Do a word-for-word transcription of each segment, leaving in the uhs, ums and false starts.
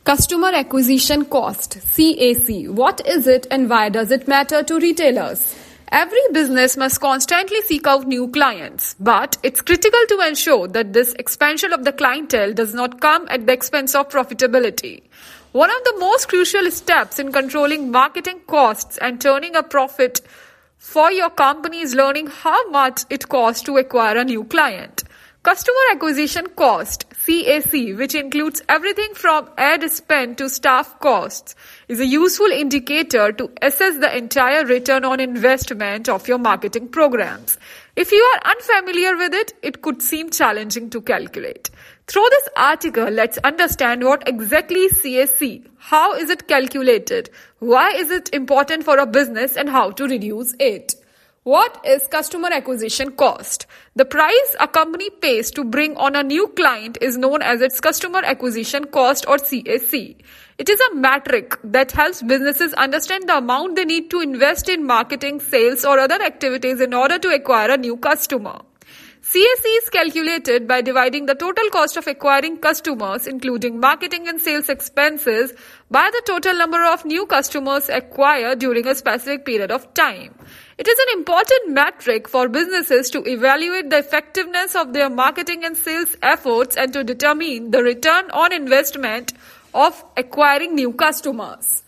Customer acquisition cost, C A C. What is it and why does it matter to retailers? Every business must constantly seek out new clients, but it's critical to ensure that this expansion of the clientele does not come at the expense of profitability. One of the most crucial steps in controlling marketing costs and turning a profit for your company is learning how much it costs to acquire a new client. Customer acquisition cost, C A C, which includes everything from ad spend to staff costs, is a useful indicator to assess the entire return on investment of your marketing programs. If you are unfamiliar with it, it could seem challenging to calculate. Through this article, let's understand what exactly is C A C, how is it calculated, why is it important for a business, and how to reduce it. What is customer acquisition cost? The price a company pays to bring on a new client is known as its customer acquisition cost, or C A C. It is a metric that helps businesses understand the amount they need to invest in marketing, sales, or other activities in order to acquire a new customer. C A C is calculated by dividing the total cost of acquiring customers, including marketing and sales expenses, by the total number of new customers acquired during a specific period of time. It is an important metric for businesses to evaluate the effectiveness of their marketing and sales efforts and to determine the return on investment of acquiring new customers.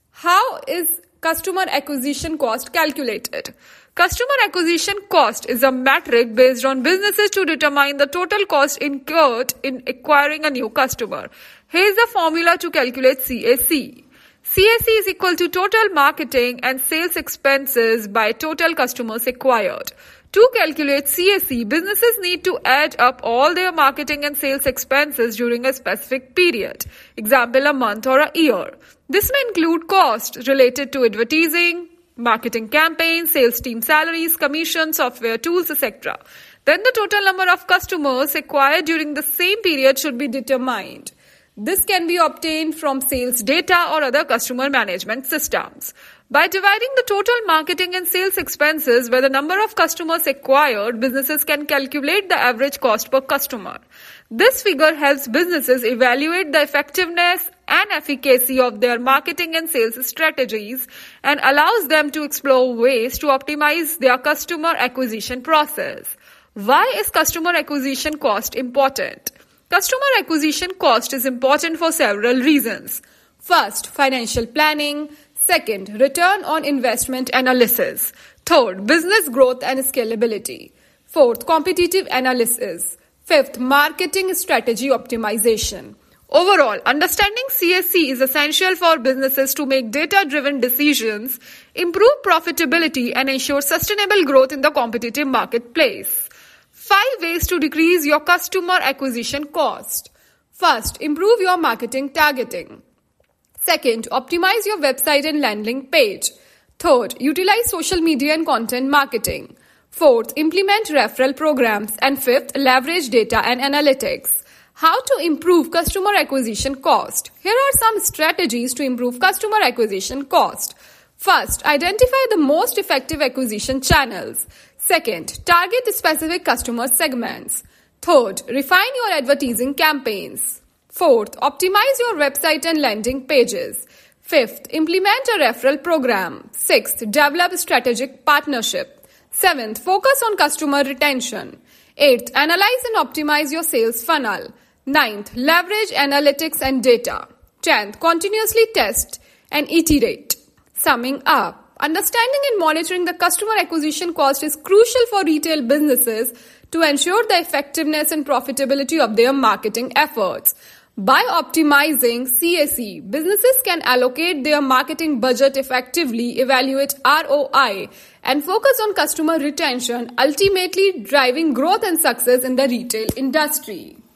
How is customer acquisition cost calculated? Customer acquisition cost is a metric based on businesses to determine the total cost incurred in acquiring a new customer. Here is the formula to calculate C A C. C A C is equal to total marketing and sales expenses by total customers acquired. To calculate C A C, businesses need to add up all their marketing and sales expenses during a specific period, example a month or a year. This may include costs related to advertising, marketing campaigns, sales team salaries, commissions, software tools, et cetera. Then the total number of customers acquired during the same period should be determined. This can be obtained from sales data or other customer management systems. By dividing the total marketing and sales expenses by the number of customers acquired, businesses can calculate the average cost per customer. This figure helps businesses evaluate the effectiveness and efficacy of their marketing and sales strategies and allows them to explore ways to optimize their customer acquisition process. Why is customer acquisition cost important? Customer acquisition cost is important for several reasons. First, financial planning. Second, return on investment analysis. Third, business growth and scalability. Fourth, competitive analysis. Fifth, marketing strategy optimization. Overall, understanding C A C is essential for businesses to make data-driven decisions, improve profitability, and ensure sustainable growth in the competitive marketplace. Five ways to decrease your customer acquisition cost. First, improve your marketing targeting. Second, optimize your website and landing page. Third, utilize social media and content marketing. Fourth, implement referral programs. And fifth, leverage data and analytics. How to improve customer acquisition cost? Here are some strategies to improve customer acquisition cost. First, identify the most effective acquisition channels. Second, target specific customer segments. Third, refine your advertising campaigns. Fourth, optimize your website and landing pages. Fifth, implement a referral program. Sixth, develop a strategic partnership. Seventh, focus on customer retention. Eighth, analyze and optimize your sales funnel. Ninth, leverage analytics and data. Tenth, continuously test and iterate. Summing up, understanding and monitoring the customer acquisition cost is crucial for retail businesses to ensure the effectiveness and profitability of their marketing efforts. By optimizing C A C, businesses can allocate their marketing budget effectively, evaluate R O I, and focus on customer retention, ultimately driving growth and success in the retail industry.